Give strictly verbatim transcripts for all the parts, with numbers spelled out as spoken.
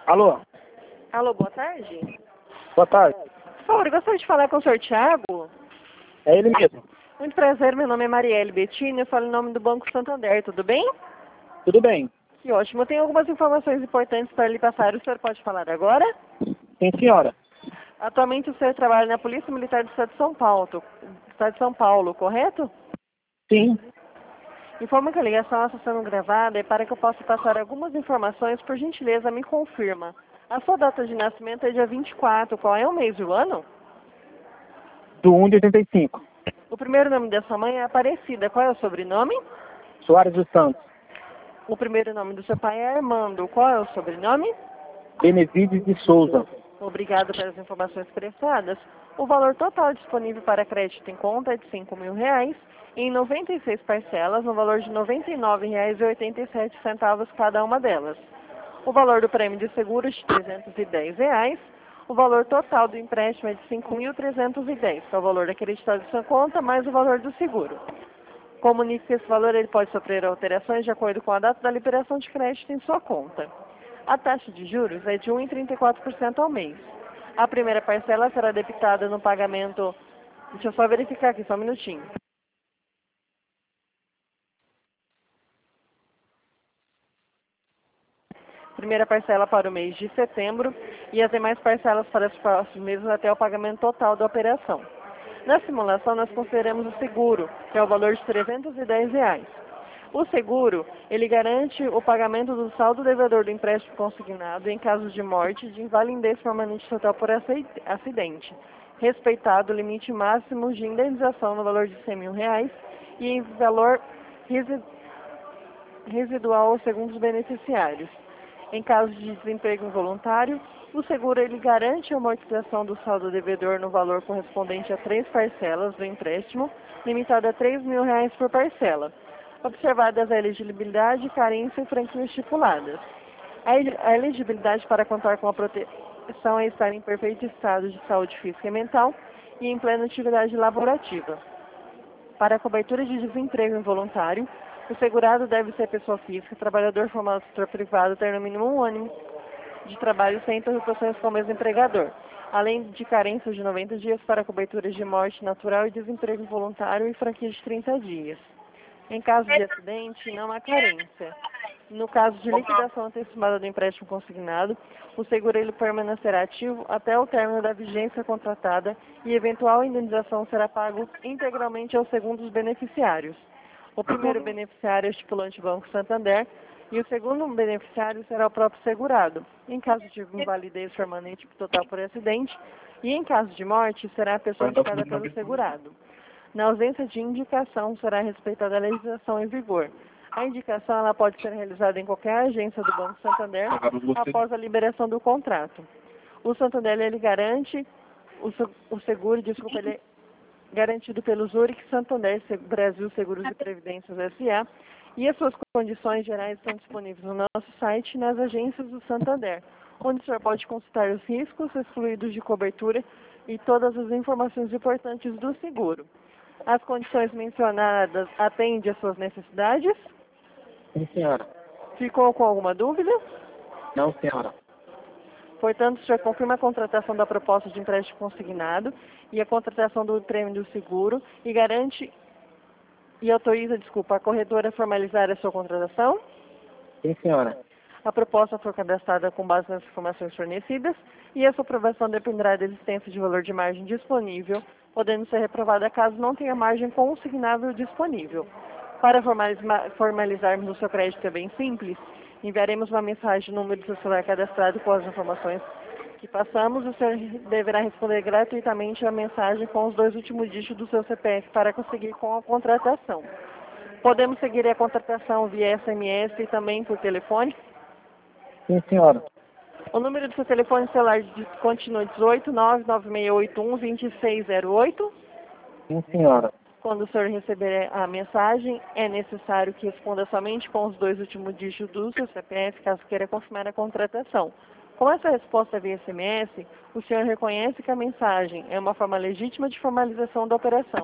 Alô, Alô, boa tarde. boa tarde. Por favor, eu gostaria de falar com o senhor Thiago. É ele mesmo. Muito prazer, meu nome é Marielle Bettini, eu falo em nome do Banco Santander, tudo bem? Tudo bem? Que ótimo, eu tenho algumas informações importantes para lhe passar, o senhor pode falar agora? Sim, senhora. Atualmente o senhor trabalha na Polícia Militar do Estado de São Paulo, Estado de São Paulo, correto? Sim. Informa que a ligação está sendo gravada e para que eu possa passar algumas informações, por gentileza, me confirma. A sua data de nascimento é dia vinte e quatro, qual é o mês e o ano? Do um de oitenta e cinco. O primeiro nome da sua mãe é Aparecida, qual é o sobrenome? Soares dos Santos. O primeiro nome do seu pai é Armando, qual é o sobrenome? Benevides de Souza. Obrigado pelas informações prestadas. O valor total disponível para crédito em conta é de cinco mil reais, em noventa e seis parcelas, no valor de noventa e nove reais e oitenta e sete centavos cada uma delas. O valor do prêmio de seguro é de trezentos e dez reais. O valor total do empréstimo é de cinco mil trezentos e dez, que é o valor acreditado em sua conta, mais o valor do seguro. Comunique que esse valor ele pode sofrer alterações de acordo com a data da liberação de crédito em sua conta. A taxa de juros é de um vírgula trinta e quatro por cento ao mês. A primeira parcela será debitada no pagamento... Deixa eu só verificar aqui, só um minutinho. Primeira parcela para o mês de setembro e as demais parcelas para os próximos meses até o pagamento total da operação. Na simulação, nós consideramos o seguro, que é o valor de trezentos e dez reais. O seguro, ele garante o pagamento do saldo devedor do empréstimo consignado em caso de morte e de invalidez permanente total por acidente, respeitado o limite máximo de indenização no valor de cem mil reais e em valor residual segundo os beneficiários. Em caso de desemprego involuntário, o seguro ele garante a amortização do saldo devedor no valor correspondente a três parcelas do empréstimo, limitado a três mil reais por parcela, observadas a elegibilidade, carência e franquia estipuladas. A elegibilidade para contar com a proteção é estar em perfeito estado de saúde física e mental e em plena atividade laborativa. Para a cobertura de desemprego involuntário, o segurado deve ser pessoa física, trabalhador formal do setor privado, ter no mínimo um ano de trabalho sem interrupções com o mesmo empregador, além de carência de noventa dias para cobertura de morte natural e desemprego involuntário e franquia de trinta dias. Em caso de acidente, não há carência. No caso de liquidação antecipada do empréstimo consignado, o seguro ele permanecerá ativo até o término da vigência contratada e eventual indenização será pago integralmente aos segundos beneficiários. O primeiro beneficiário é o estipulante Banco Santander e o segundo beneficiário será o próprio segurado. Em caso de invalidez permanente total por acidente e em caso de morte, será a pessoa indicada pelo segurado. Na ausência de indicação, será respeitada a legislação em vigor. A indicação ela pode ser realizada em qualquer agência do Banco Santander após a liberação do contrato. O Santander ele garante o seguro, desculpa, ele é garantido pelo Zurich Santander Brasil Seguros e Previdências S A e as suas condições gerais estão disponíveis no nosso site e nas agências do Santander, onde o senhor pode consultar os riscos excluídos de cobertura e todas as informações importantes do seguro. As condições mencionadas atendem às suas necessidades? Sim, senhora. Ficou com alguma dúvida? Não, senhora. Portanto, o senhor confirma a contratação da proposta de empréstimo consignado e a contratação do prêmio do seguro e garante e autoriza, desculpa, a corretora a formalizar a sua contratação? Sim, senhora. A proposta foi cadastrada com base nas informações fornecidas e a sua aprovação dependerá da existência de valor de margem disponível, podendo ser reprovada caso não tenha margem consignável disponível. Para formalizarmos o seu crédito é bem simples, enviaremos uma mensagem no número do seu celular cadastrado com as informações que passamos. O senhor deverá responder gratuitamente a mensagem com os dois últimos dígitos do seu C P F para conseguir com a contratação. Podemos seguir a contratação via S M S e também por telefone? Sim, senhora. O número do seu telefone celular continua dezoito, nove nove seis oito um, dois seis zero oito. Sim, senhora. Quando o senhor receber a mensagem, é necessário que responda somente com os dois últimos dígitos do seu C P F, caso queira confirmar a contratação. Com essa resposta via S M S, o senhor reconhece que a mensagem é uma forma legítima de formalização da operação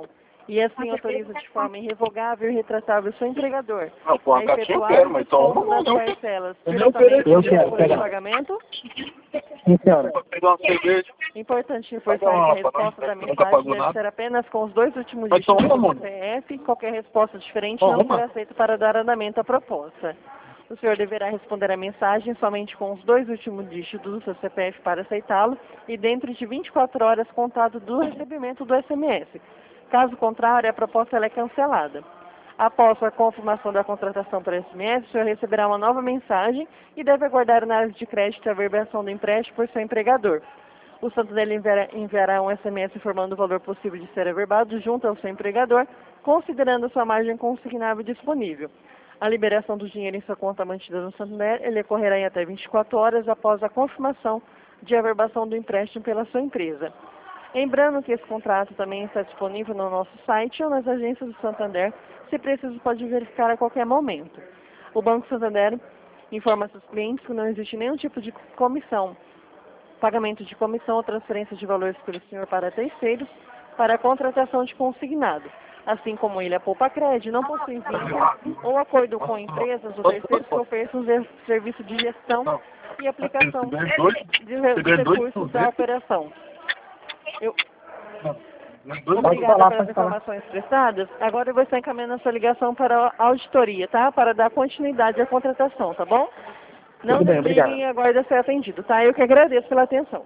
e assim autoriza de forma irrevogável e retratável o seu empregador Não, pô, a a caixinha eu efetuar quero, o mas só desconto uma das não. parcelas Eu nem diretamente ofereci. Eu de quero, folha de pega. pagamento. Sim, senhora. Vou pegar uma cerveja. Importante Paga reforçar que a uma, resposta não, da nunca mensagem pagou deve nada. ser apenas com os dois últimos Mas só dígitos uma, do mano. C P F. Qualquer resposta diferente Só não uma? será aceita para dar andamento à proposta. O senhor deverá responder a mensagem somente com os dois últimos dígitos do seu C P F para aceitá-lo e dentro de vinte e quatro horas contado do recebimento do S M S. Caso contrário, a proposta ela é cancelada. Após a confirmação da contratação por S M S, o senhor receberá uma nova mensagem e deve aguardar na área de crédito a averbação do empréstimo por seu empregador. O Santander enviará, enviará um S M S informando o valor possível de ser averbado junto ao seu empregador, considerando a sua margem consignável disponível. A liberação do dinheiro em sua conta mantida no Santander ele ocorrerá em até vinte e quatro horas após a confirmação de averbação do empréstimo pela sua empresa. Lembrando que esse contrato também está disponível no nosso site ou nas agências do Santander, se preciso pode verificar a qualquer momento. O Banco Santander informa a seus clientes que não existe nenhum tipo de comissão, pagamento de comissão ou transferência de valores pelo senhor para terceiros para a contratação de consignado. Assim como ele, a Poupa Cred não possui vínculo ou acordo com empresas ou terceiros que ofereçam serviço de gestão e aplicação de re- recursos da operação. Eu... Obrigada pelas informações prestadas. Agora eu vou estar encaminhando a sua ligação para a auditoria, tá? Para dar continuidade à contratação, tá bom? Não Tudo bem, desliguem obrigado. e aguarde ser atendido, tá? Eu que agradeço pela atenção.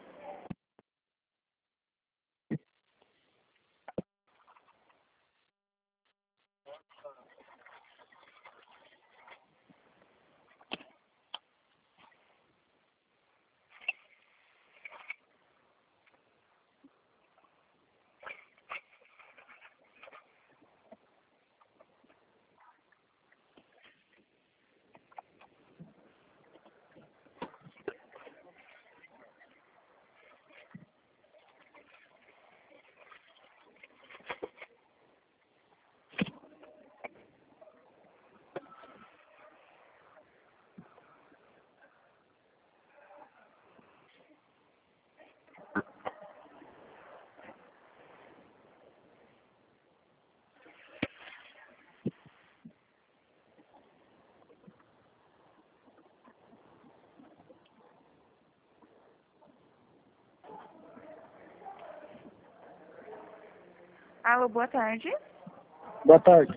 Alô, boa tarde. Boa tarde.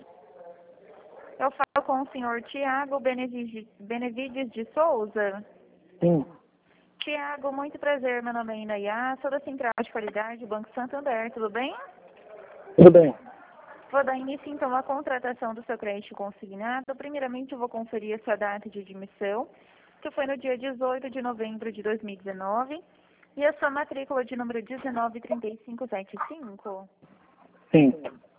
Eu falo com o senhor Tiago Benevides Benevides de Souza. Sim, Tiago, muito prazer. Meu nome é Inaiá, sou da Central de Qualidade do Banco Santander, tudo bem? tudo bem. Vou dar início, então, à contratação do seu crédito consignado. Primeiramente, eu vou conferir a sua data de admissão, que foi no dia dezoito de novembro de dois mil e dezenove, e a sua matrícula de número um nove três cinco sete cinco. Sim,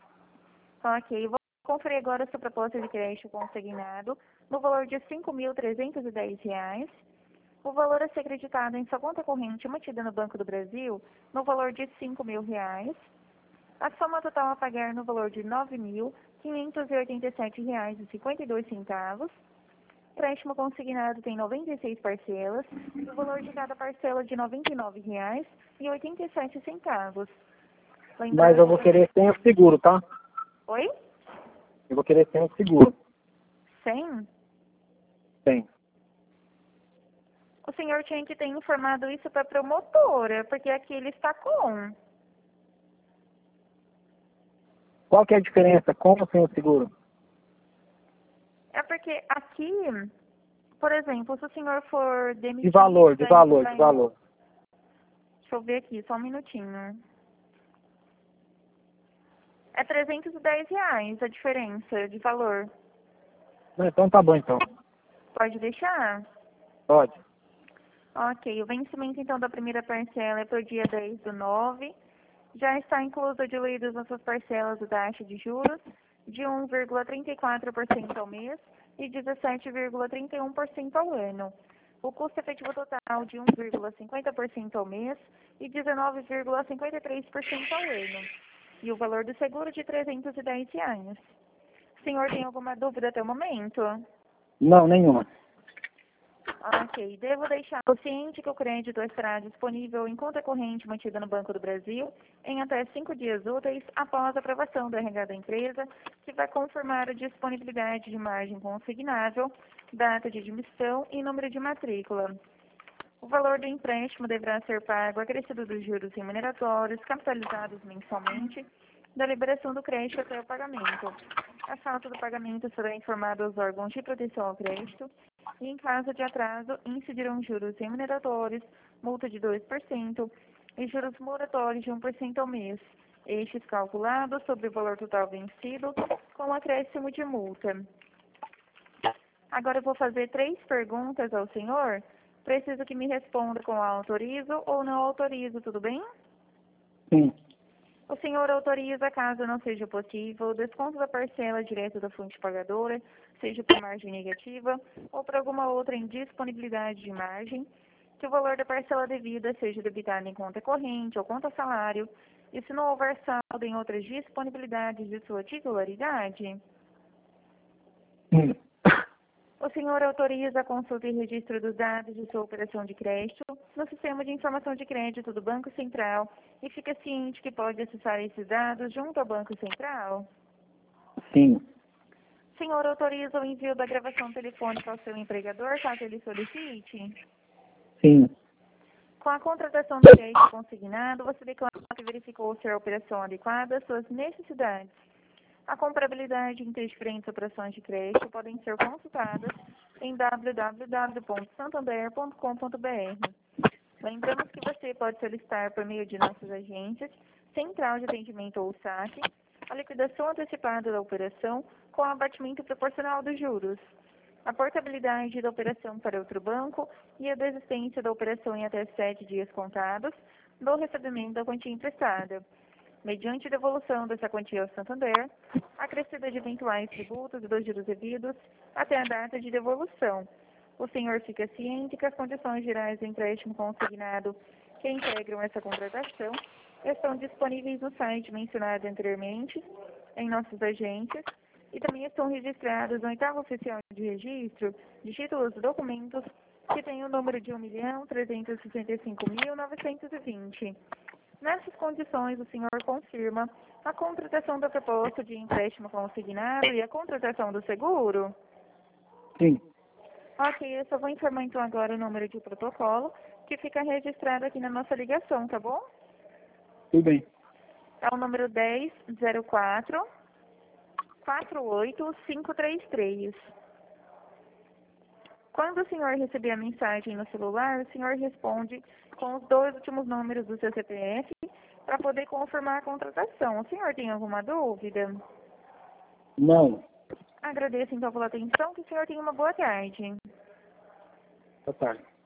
Ok, vou conferir agora a sua proposta de crédito consignado no valor de cinco mil trezentos e dez reais. O valor a ser acreditado em sua conta corrente mantida no Banco do Brasil no valor de cinco mil reais. A soma total a pagar no valor de nove mil quinhentos e oitenta e sete reais e cinquenta e dois centavos. O empréstimo consignado tem noventa e seis parcelas, o valor de cada parcela de noventa e nove reais e oitenta e sete centavos. mas eu vou querer sem o seguro, tá? Oi? Eu vou querer sem o seguro. cem? Tem. O senhor tinha que ter informado isso para a promotora, porque aqui ele está com. Qual que é a diferença com ou sem o seguro? É porque aqui, por exemplo, se o senhor for demitido... De valor, de daí valor, vai- de valor. Deixa eu ver aqui, só um minutinho. É trezentos e dez reais a diferença de valor. Não, então tá bom, então. Pode deixar? Pode. Ok, o vencimento então da primeira parcela é para o dia dez do nove. Já está incluso diluídos nas suas parcelas a taxa de juros de um vírgula trinta e quatro por cento ao mês e dezessete vírgula trinta e um por cento ao ano. O custo efetivo total de um vírgula cinquenta por cento ao mês e dezenove vírgula cinquenta e três por cento ao ano. E o valor do seguro de trezentos e dez reais. O senhor tem alguma dúvida até o momento? Não, nenhuma. Ok, devo deixar o ciente que o crédito estará disponível em conta corrente mantida no Banco do Brasil em até cinco dias úteis após a aprovação do R H da empresa, que vai confirmar a disponibilidade de margem consignável, data de admissão e número de matrícula. O valor do empréstimo deverá ser pago acrescido dos juros remuneratórios, capitalizados mensalmente, da liberação do crédito até o pagamento. A falta do pagamento será informada aos órgãos de proteção ao crédito e, em caso de atraso, incidirão juros remuneratórios, multa de dois por cento e juros moratórios de um por cento ao mês, estes calculados sobre o valor total vencido com acréscimo de multa. Agora eu vou fazer três perguntas ao senhor. Preciso que me responda com autorizo ou não autorizo, tudo bem? Sim. O senhor autoriza, caso não seja possível, o desconto da parcela direto da fonte pagadora, seja por margem negativa ou por alguma outra indisponibilidade de margem, que o valor da parcela devida seja debitado em conta corrente ou conta salário, e se não houver saldo em outras disponibilidades de sua titularidade? Sim. O senhor autoriza a consulta e registro dos dados de sua operação de crédito no Sistema de Informação de Crédito do Banco Central e fica ciente que pode acessar esses dados junto ao Banco Central? Sim. O senhor autoriza o envio da gravação telefônica ao seu empregador, caso ele solicite? Sim. Com a contratação do crédito consignado, você declara que verificou ser a operação adequada às suas necessidades. A comparabilidade entre diferentes operações de crédito podem ser consultadas em w w w ponto santander ponto com ponto b r. Lembramos que você pode solicitar por meio de nossas agências, central de atendimento ou saque, a liquidação antecipada da operação com abatimento proporcional dos juros, a portabilidade da operação para outro banco e a desistência da operação em até sete dias contados do recebimento da quantia emprestada, mediante devolução dessa quantia ao Santander, acrescida de eventuais tributos e dos juros devidos até a data de devolução. O senhor fica ciente que as condições gerais do empréstimo consignado que integram essa contratação estão disponíveis no site mencionado anteriormente, em nossas agências, e também estão registrados no oitavo oficial de registro de títulos e documentos que tem o número de um milhão trezentos e sessenta e cinco mil novecentos e vinte. Nessas condições, o senhor confirma a contratação da proposta de empréstimo consignado e a contratação do seguro? Sim. Ok, eu só vou informar então agora o número de protocolo, que fica registrado aqui na nossa ligação, tá bom? Tudo bem. É o número dez zero quatro, quatro oito cinco três três. Quando o senhor receber a mensagem no celular, o senhor responde com os dois últimos números do seu C P F para poder confirmar a contratação. O senhor tem alguma dúvida? Não. Agradeço então pela atenção, que o senhor tenha uma boa tarde. Boa tarde.